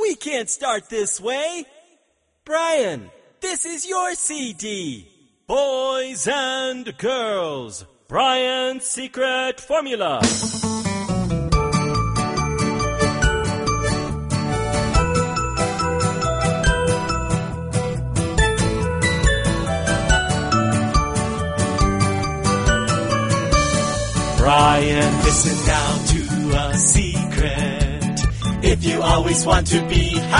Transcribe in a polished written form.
We can't start this way. Brian, this is your CD. Boys and girls, Brian's secret formula. Brian, listen now to a secret. If you always want to be